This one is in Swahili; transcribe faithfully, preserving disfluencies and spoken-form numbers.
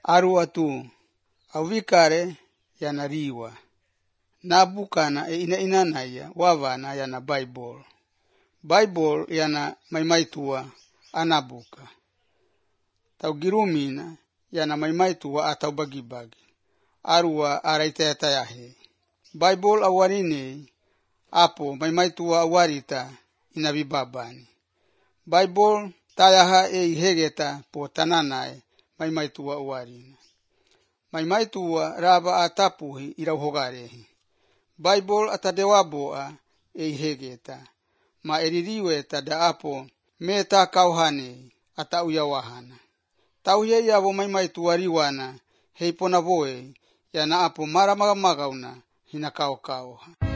Aru atu avikare yanariwa. Nabukana e ina inanaya wavana yana Bible. Bible yana maimaitua anabuka. Taugirumina yana maimaitua atau bagi-bagi. Arua araitayatayahe. Bible awarine apo maimaitua awarita inabibabani. Bible tayaha e ihegeta po tananae maimaitua awarina. Maimaitua raba atapuhi irauhogarehi. Bible atadewaboa e ihegeta. Ma eririwe tada apo meta kauhane ata uyawahana. Tauye yabo maimaitua riwana heipona voe yana apo maramagamauna hina kao kauha.